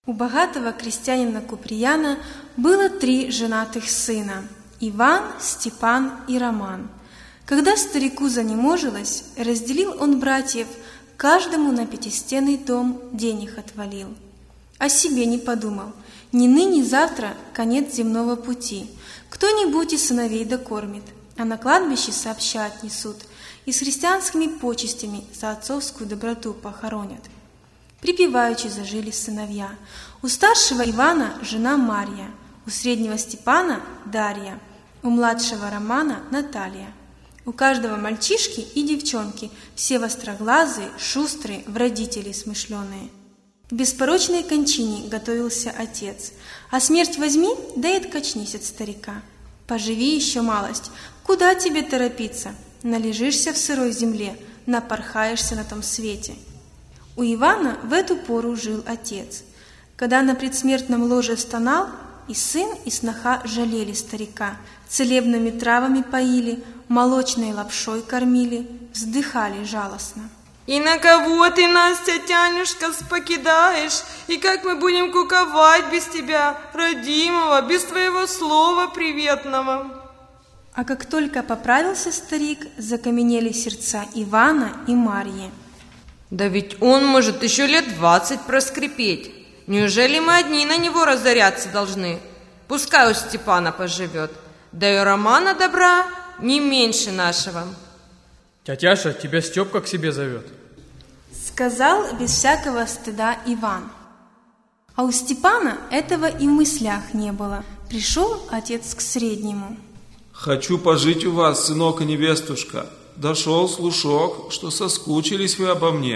У богатого крестьянина Куприяна было 3 женатых сына – Иван, Степан и Роман. Когда старику занеможилось, разделил он братьев, каждому на 5-стенный дом денег отвалил. О себе не подумал, ни ныне, ни завтра конец земного пути. Кто-нибудь из сыновей докормит, а на кладбище сообща отнесут и с христианскими почестями за отцовскую доброту похоронят. Припеваючи зажили сыновья. У старшего Ивана жена Марья, у среднего Степана Дарья, у младшего Романа Наталья. У каждого мальчишки и девчонки, все востроглазые, шустрые, в родителей смышленые. К беспорочной кончине готовился отец, а смерть возьми, да и откачнись от старика. Поживи еще малость, куда тебе торопиться? Належишься в сырой земле, напорхаешься на том свете. У Ивана в эту пору жил отец. Когда на предсмертном ложе стонал, и сын, и сноха жалели старика, целебными травами поили, молочной лапшой кормили, вздыхали жалостно. «И на кого ты нас, тятянюшка, покидаешь? И как мы будем куковать без тебя, родимого, без твоего слова приветного?» А как только поправился старик, закаменели сердца Ивана и Марьи. «Да ведь он может еще лет 20 проскрипеть. Неужели мы одни на него разоряться должны? Пускай у Степана поживет. Да и Романа добра не меньше нашего». «Тятяша, тебя Степка к себе зовет», — сказал без всякого стыда Иван. А у Степана этого и в мыслях не было. Пришел отец к среднему. «Хочу пожить у вас, сынок и невестушка. Дошел слушок, что соскучились вы обо мне».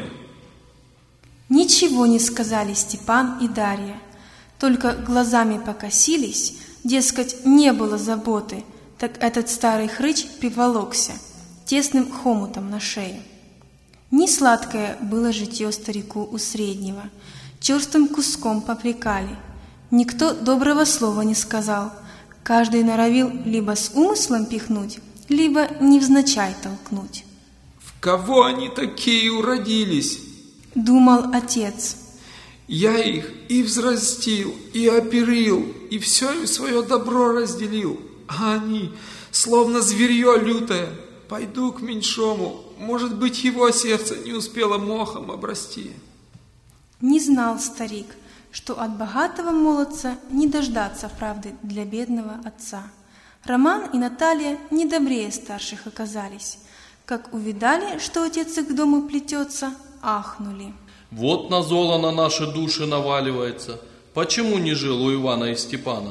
Ничего не сказали Степан и Дарья, только глазами покосились, дескать, не было заботы, так этот старый хрыч приволокся тесным хомутом на шею. Несладкое было житье старику у среднего, черстым куском попрекали. Никто доброго слова не сказал, каждый норовил либо с умыслом пихнуть, либо невзначай толкнуть. «В кого они такие уродились?» — думал отец. «Я их и взрастил, и оперил, и все им свое добро разделил, а они, словно зверье лютое, пойду к меньшому, может быть, его сердце не успело мохом обрасти». Не знал старик, что от богатого молодца не дождаться правды для бедного отца. Роман и Наталья не добрее старших оказались. Как увидали, что отец их к дому плетется, ахнули. «Вот назола на наши души наваливается. Почему не жил у Ивана и Степана?»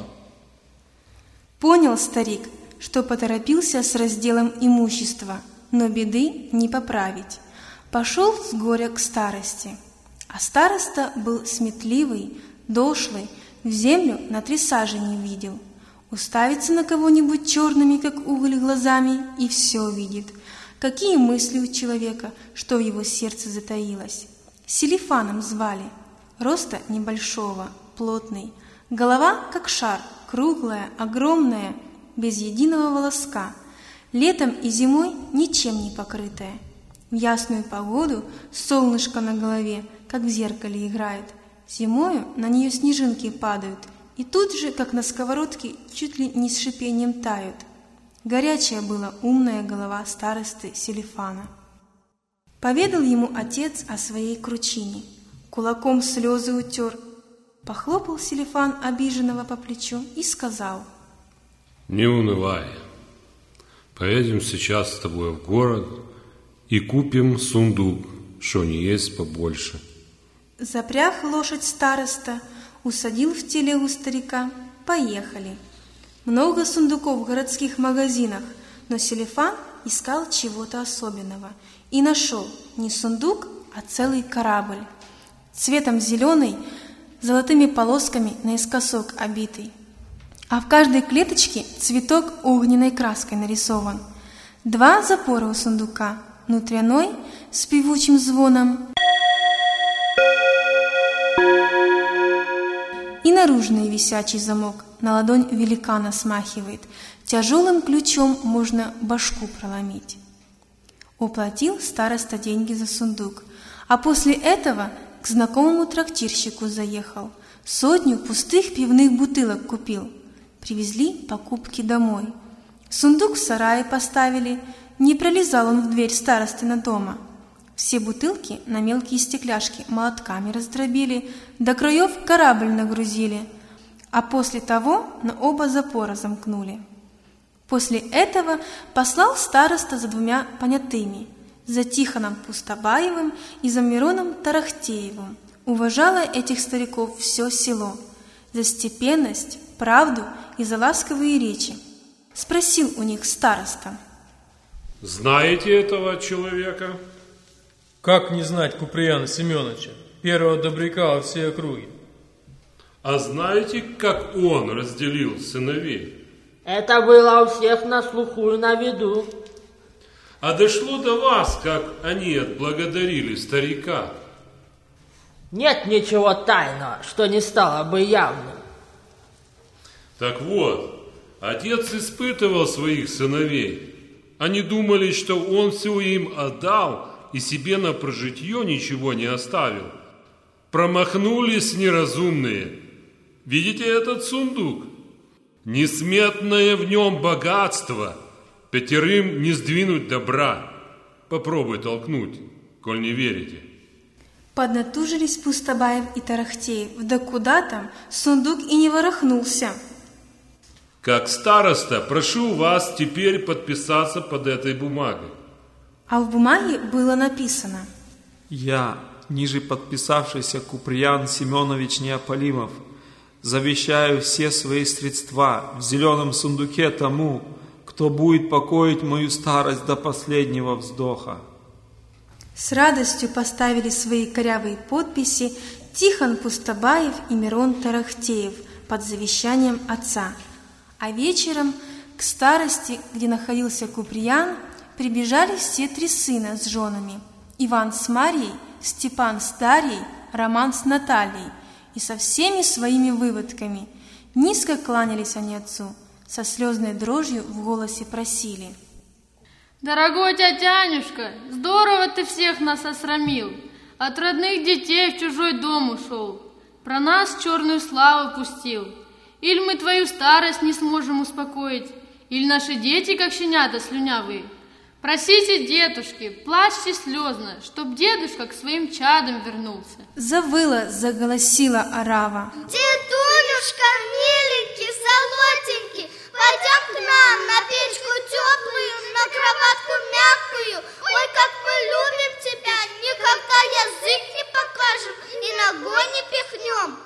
Понял старик, что поторопился с разделом имущества, но беды не поправить. Пошел с горя к старости. А староста был сметливый, дошлый, в землю на 3 сажени видел. Уставится на кого-нибудь черными, как уголь, глазами, и все видит. Какие мысли у человека, что в его сердце затаилось. Селифаном звали. Роста небольшого, плотный. Голова, как шар, круглая, огромная, без единого волоска. Летом и зимой ничем не покрытая. В ясную погоду солнышко на голове, как в зеркале играет. Зимою на нее снежинки падают, и тут же, как на сковородке, чуть ли не с шипением тают. Горячая была умная голова старосты Селифана. Поведал ему отец о своей кручине, кулаком слезы утер, похлопал Селифан обиженного по плечу и сказал: «Не унывай, поедем сейчас с тобой в город и купим сундук, что не есть побольше». Запряг лошадь староста, усадил в телегу старика, поехали. Много сундуков в городских магазинах, но Селифан искал чего-то особенного и нашел не сундук, а целый корабль, цветом зеленый, золотыми полосками наискосок обитый. А в каждой клеточке цветок огненной краской нарисован. 2 запора у сундука, внутренной с певучим звоном и наружный висячий замок на ладонь великана смахивает. Тяжелым ключом можно башку проломить. Уплатил староста деньги за сундук, а после этого к к знакомому трактирщику заехал, 100 пустых пивных бутылок купил. Привезли покупки домой. Сундук в сарае поставили, не пролезал он в дверь старостина дома. Все бутылки на мелкие стекляшки молотками раздробили, до краев корабль нагрузили, а после того на оба запора замкнули. После этого послал староста за 2 понятыми, за Тихоном Пустобаевым и за Мироном Тарахтеевым. Уважало этих стариков все село за степенность, правду и за ласковые речи. Спросил у них староста: Знаете этого человека? Как не знать Куприяна Семеновича, первого добряка во всей округе? А знаете, как он разделил сыновей? Это было у всех на слуху и на виду. А дошло до вас, как они отблагодарили старика? Нет ничего тайного, что не стало бы явным. Так вот, отец испытывал своих сыновей. Они думали, что он все им отдал и себе на прожитье ничего не оставил. Промахнулись неразумные. Видите этот сундук? Несметное в нем богатство. 5 не сдвинуть добра. Попробуй толкнуть, коль не верите. Поднатужились Пустобаев и Тарахтеев, да куда там, сундук и не ворохнулся. Как староста, прошу вас теперь подписаться под этой бумагой. А в бумаге было написано: Я, ниже подписавшийся Куприян Семенович Неополимов, завещаю все свои средства в зеленом сундуке тому, кто будет покоить мою старость до последнего вздоха. С радостью поставили свои корявые подписи Тихон Пустобаев и Мирон Тарахтеев под завещанием отца. А вечером к старости, где находился Куприян, прибежали все 3 сына с женами: Иван с Марьей, Степан с Дарьей, Роман с Натальей, и со всеми своими выводками. Низко кланялись они отцу, со слезной дрожью в голосе просили: «Дорогой тятянюшка, здорово ты всех нас осрамил, от родных детей в чужой дом ушел, про нас черную славу пустил. Или мы твою старость не сможем успокоить, или наши дети, как щенята слюнявые. Просите, дедушки, плачьте слезно, чтоб дедушка к своим чадам вернулся». Завыла, заголосила орава: «Дедулюшка, миленький, золотенький, пойдем к нам на печку теплую, на кроватку мягкую. Ой, как мы любим тебя, никогда язык не покажем и ногой не пихнем».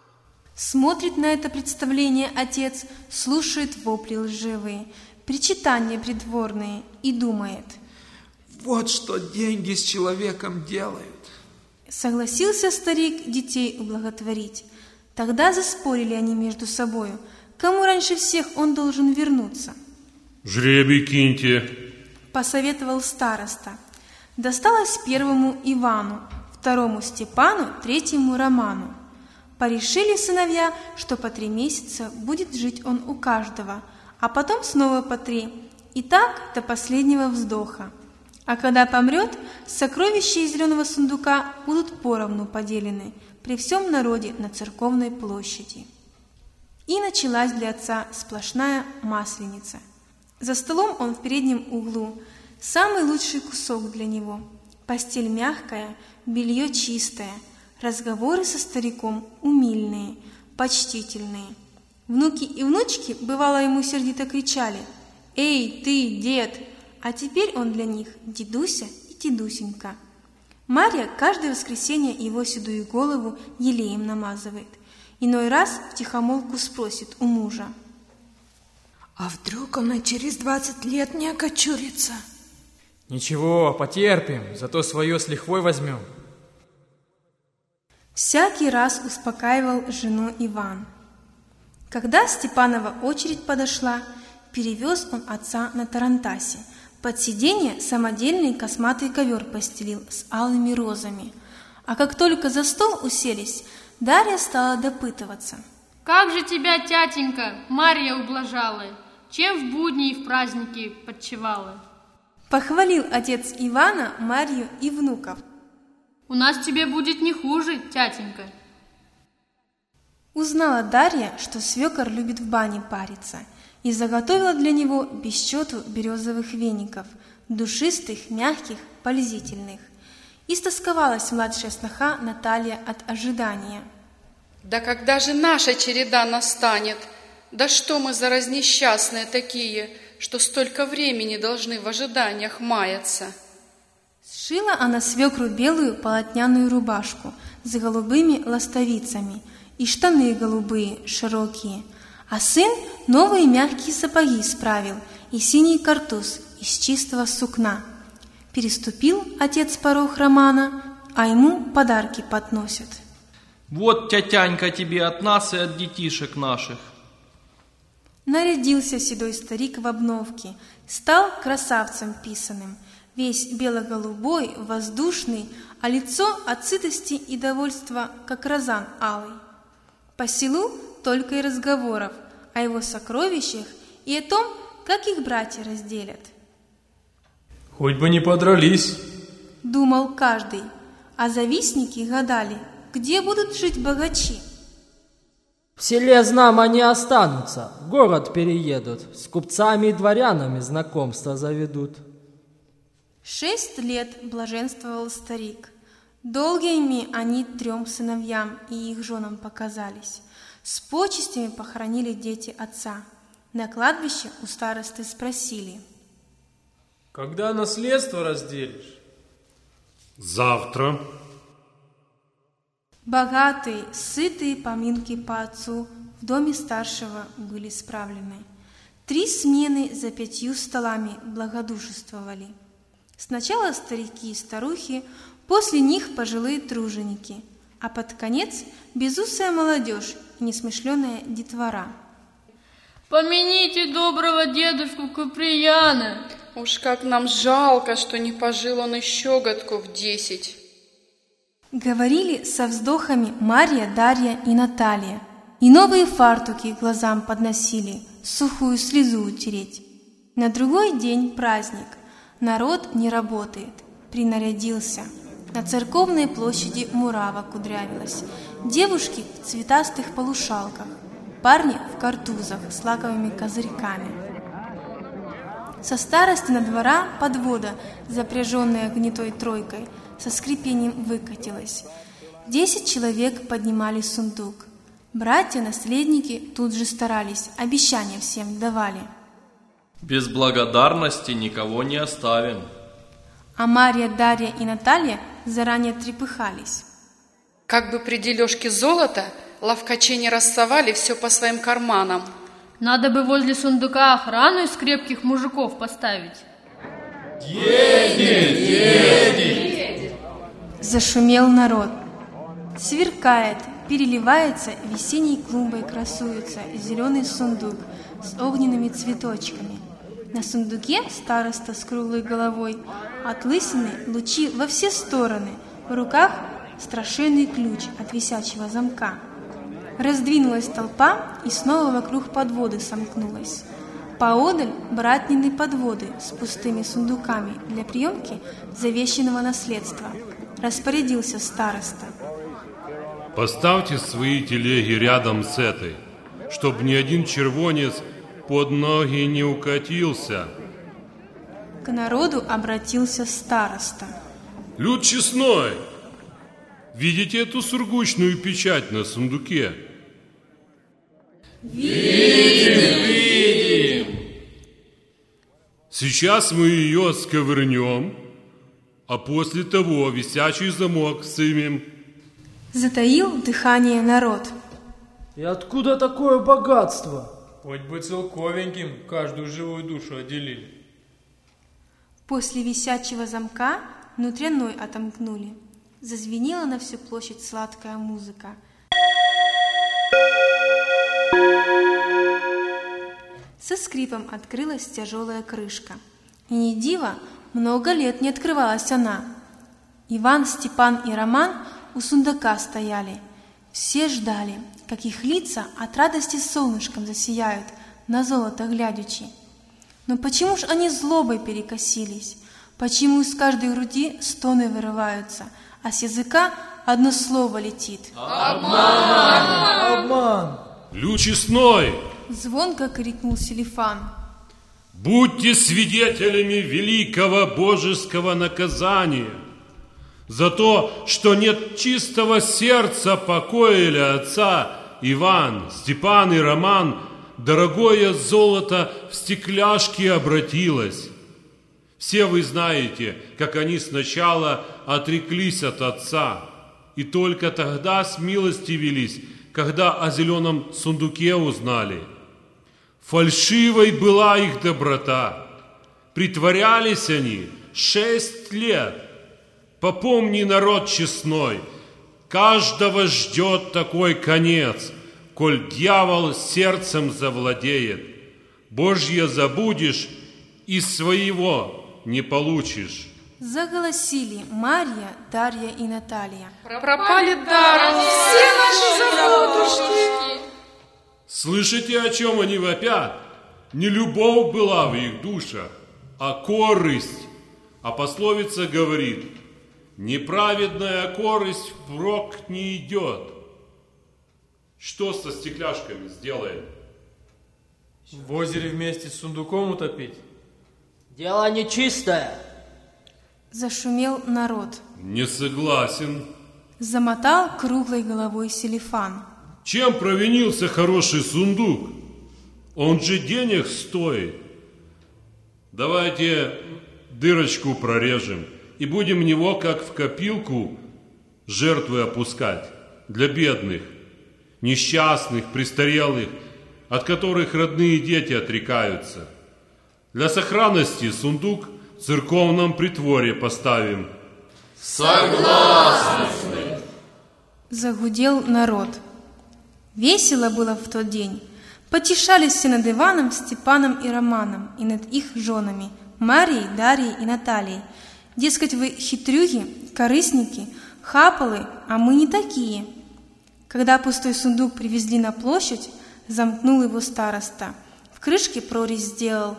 Смотрит на это представление отец, слушает вопли лживые, причитания придворные и думает: Вот что деньги с человеком делают. Согласился старик детей ублаготворить. Тогда заспорили они между собою, кому раньше всех он должен вернуться. Жребий киньте, Посоветовал староста. Досталось первому Ивану, второму Степану, третьему Роману. Порешили сыновья, что по 3 месяца будет жить он у каждого, а потом снова по 3, и так до последнего вздоха. А когда помрет, сокровища из зеленого сундука будут поровну поделены при всем народе на церковной площади. И началась для отца сплошная масленица. За столом он в переднем углу, самый лучший кусок для него. Постель мягкая, белье чистое, разговоры со стариком умильные, почтительные. Внуки и внучки, бывало, ему сердито кричали: «Эй, ты, дед!» А теперь он для них дедуся и дедусенька. Марья каждое воскресенье его седую голову елеем намазывает. Иной раз втихомолку спросит у мужа: «А вдруг он и через 20 лет не окочурится?» Ничего, потерпим, зато свое с лихвой возьмем. Всякий раз успокаивал жену Иван. Когда Степанова очередь подошла, перевез он отца на тарантасе. Под сиденье самодельный косматый ковер постелил с алыми розами. А как только за стол уселись, Дарья стала допытываться: «Как же тебя, тятенька, Марья ублажала, чем в будни и в праздники подчевала?» Похвалил отец Ивана Марью и внуков. «У У нас тебе будет не хуже, тятенька. Узнала Дарья, что свекор любит в бане париться, и заготовила для него без счету березовых веников, душистых, мягких, пользительных. Истосковалась младшая сноха Наталья от ожидания. Да когда же наша череда настанет? Да что мы за разнесчастные такие, что столько времени должны в ожиданиях маяться? Сшила она свекру белую полотняную рубашку с голубыми ластовицами и штаны голубые, широкие, а сын новые мягкие сапоги справил и синий картуз из чистого сукна. Переступил отец порог Романа, а ему подарки подносят. Вот, тятянька, тебе от нас и от детишек наших. Нарядился седой старик в обновке, стал красавцем писаным, весь бело-голубой, воздушный, а лицо от сытости и довольства, как розан алый. По селу только и разговоров о его сокровищах и о том, как их братья разделят. Хоть бы не подрались, думал каждый, а завистники гадали, где будут жить богачи. В селе знамо не останутся, в город переедут, с купцами и дворянами знакомства заведут. 6 лет блаженствовал старик. Долгими они 3 сыновьям и их женам показались. С почестями похоронили дети отца. На кладбище у старосты спросили: когда наследство разделишь? Завтра. Богатые, сытые поминки по отцу в доме старшего были справлены. 3 смены за 5 столами благодушествовали. Сначала старики и старухи, после них пожилые труженики, а под конец безусая молодежь и несмышленая детвора. Помяните доброго дедушку Куприяна. Уж как нам жалко, что не пожил он еще годков 10. Говорили со вздохами Марья, Дарья и Наталья, и новые фартуки глазам подносили, сухую слезу утереть. На другой день праздник, народ не работает, принарядился. На церковной площади мурава кудрявилась, девушки в цветастых полушалках, парни в картузах с лаковыми козырьками. Со старости на двора подвода, запряженная гнитой тройкой, со скрипением выкатилась. 10 человек поднимали сундук. Братья-наследники тут же старались, обещания всем давали. Без благодарности никого не оставим. А Марья, Дарья и Наталья заранее трепыхались. Как бы при дележке золота ловкачи не рассовали все по своим карманам. Надо бы возле сундука охрану из крепких мужиков поставить. Едет, едет! Зашумел народ. Сверкает, переливается, весенней клумбой красуется зеленый сундук с огненными цветочками. На сундуке староста с круглой головой, от лысины лучи во все стороны, в руках страшенный ключ от висячего замка. Раздвинулась толпа и снова вокруг подводы сомкнулась. Поодаль братнины подводы с пустыми сундуками для приемки завещанного наследства. Распорядился староста. Поставьте свои телеги рядом с этой, чтоб ни один червонец под ноги не укатился. К народу обратился староста. Люд честной, видите эту сургучную печать на сундуке? Видим, видим. Сейчас мы ее сковырнем, а после того висячий замок сымем. Затаил дыхание народ. И откуда такое богатство? Хоть бы целковеньким каждую живую душу отделили. После висячего замка внутренной отомкнули. Зазвенела на всю площадь сладкая музыка. Со скрипом открылась тяжелая крышка. И не диво, много лет не открывалась она. Иван, Степан и Роман у сундука стояли. Все ждали, как их лица от радости солнышком засияют, на золото глядячи. Но почему ж они злобой перекосились? Почему из каждой груди стоны вырываются, а с языка одно слово летит? Обман! Обман! Люд честной! Звонко крикнул Селифан. Будьте свидетелями великого божеского наказания за то, что нет чистого сердца покоили отца Иван, Степан и Роман, дорогое золото в стекляшки обратилось. Все вы знаете, как они сначала отреклись от отца, и только тогда смилостивились, когда о зеленом сундуке узнали. Фальшивой была их доброта. Притворялись они 6 лет. Попомни, народ честной, каждого ждет такой конец, коль дьявол сердцем завладеет. Божье забудешь, и своего не получишь. Заголосили Марья, Дарья и Наталья. Пропали даром все наши заботушки. Слышите, о чем они вопят? Не любовь была в их душах, а корысть. А пословица говорит: неправедная корысть впрок не идет. Что со стекляшками сделаем? В озере вместе с сундуком утопить? Дело нечистое. Зашумел народ. Не согласен. Замотал круглой головой Селифан. Чем провинился хороший сундук? Он же денег стоит. Давайте дырочку прорежем и будем в него, как в копилку, жертвы опускать для бедных, несчастных, престарелых, от которых родные дети отрекаются. Для сохранности сундук в церковном притворе поставим. Согласны! Загудел народ. Весело было в тот день. Потешались все над Иваном, Степаном и Романом, и над их женами, Марией, Дарьей и Натальей. Дескать, вы хитрюги, корыстники, хапалы, а мы не такие. Когда пустой сундук привезли на площадь, замкнул его староста. В крышке прорезь сделал.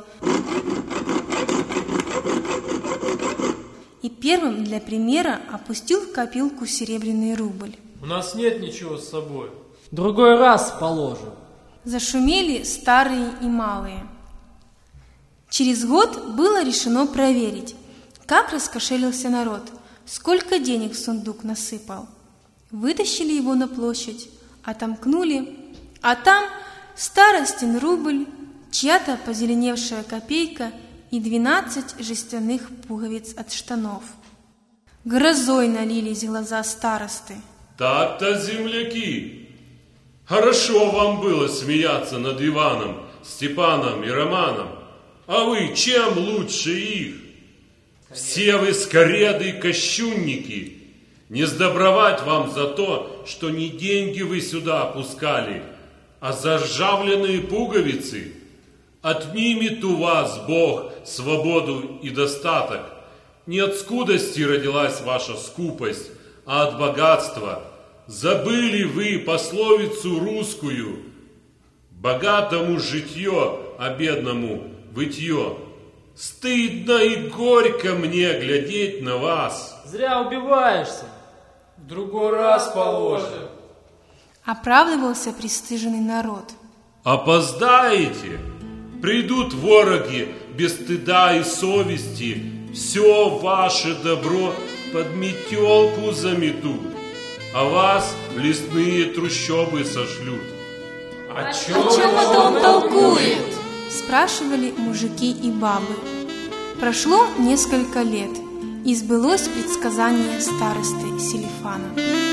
И первым для примера опустил в копилку серебряный рубль. У нас нет ничего с собой. Другой раз положим. Зашумели старые и малые. Через год было решено проверить, как раскошелился народ, сколько денег в сундук насыпал. Вытащили его на площадь, отомкнули, а там старостин рубль, чья-то позеленевшая копейка и 12 жестяных пуговиц от штанов. Грозой налились глаза старосты. Так-то, земляки, хорошо вам было смеяться над Иваном, Степаном и Романом, а вы чем лучше их? Все вы скореды и кощунники. Не сдобровать вам за то, что не деньги вы сюда опускали, а заржавленные пуговицы. Отнимет у вас Бог свободу и достаток. Не от скудости родилась ваша скупость, а от богатства. Забыли вы пословицу русскую: богатому житье, а бедному вытье. Стыдно и горько мне глядеть на вас. Зря убиваешься. В другой раз положим. Оправдывался пристыженный народ. Опоздаете, придут вороги без стыда и совести, все ваше добро под метелку заметут, а вас в лесные трущобы сошлют. О О чем это он толкует? Спрашивали мужики и бабы. Прошло несколько лет, и сбылось предсказание старосты Селифана.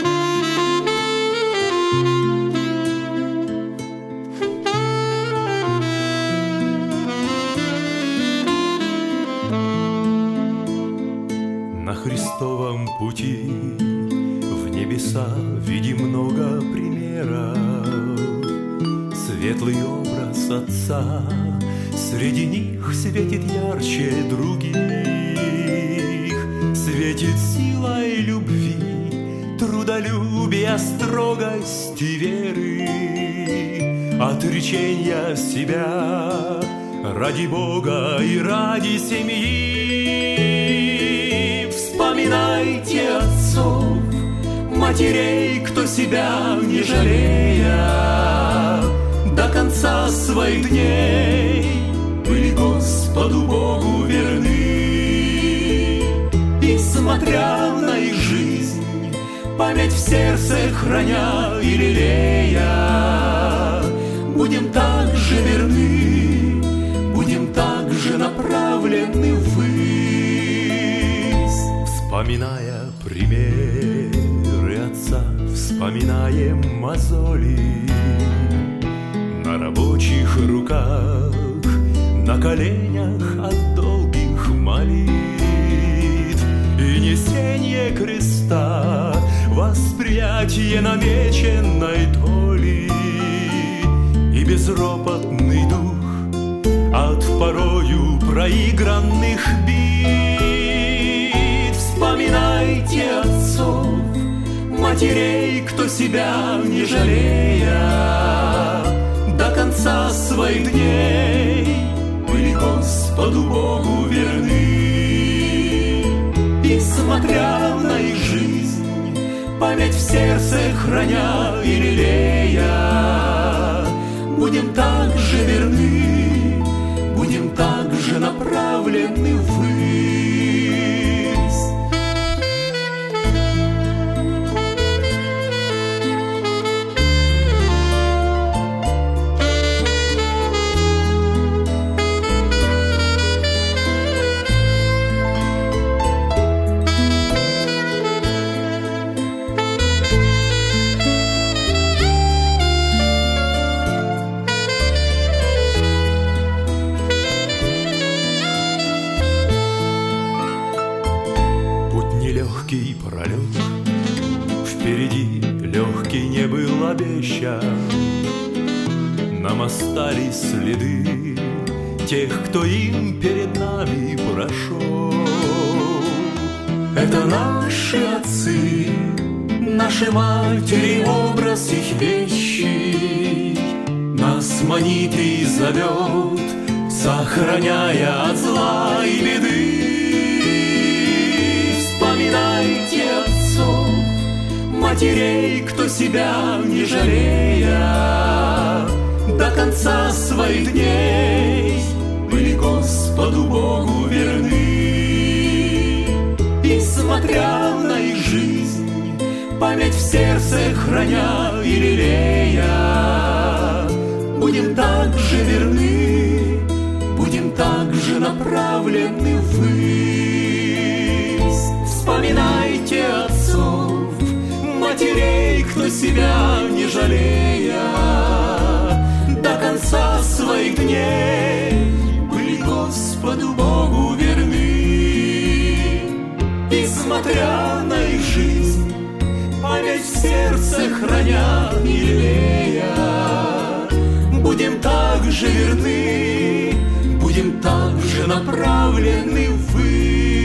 На Христовом пути в небеса видим много примеров. Светлый образ Отца среди них светит ярче других. Светит силой любви, трудолюбия, строгости веры, отречения себя ради Бога и ради семьи. Вспоминайте отцов, матерей, кто себя не жалея, до конца своих дней были Господу Богу верны. И смотря на их жизнь, память в сердце храня и лелея, будем так же верны, будем так же направлены ввысь. Вспоминая примеры отца, вспоминаем мозоли на рабочих руках, на коленях от долгих молитв и несение креста, восприятие намеченной доли и безропотный дух от порою проигранных бит. Вспоминайте отцов, матерей, кто себя не жалея, до конца своих дней были Господу Богу верны. И смотря на их жизнь, память в сердце храня и лелея, будем так же верны, будем так же направлены ввысь. Нелегкий пролет, впереди легкий не был обещан. Нам остались следы тех, кто им перед нами прошел. Это наши отцы, наши матери, образ их вещи. Нас манит и зовет, сохраняя от зла и беды. Вспоминайте отцов, матерей, кто себя не жалея, до конца своих дней были Господу Богу верны. И смотря на их жизнь, память в сердце храня и лелея, будем так же верны, будем так же направлены ввысь. Вспоминайте отцов, матерей, кто себя не жалея, до конца своих дней были Господу Богу верны. И смотря на их жизнь, память в сердце храня и лелея, будем так же верны, будем так же направлены ввысь.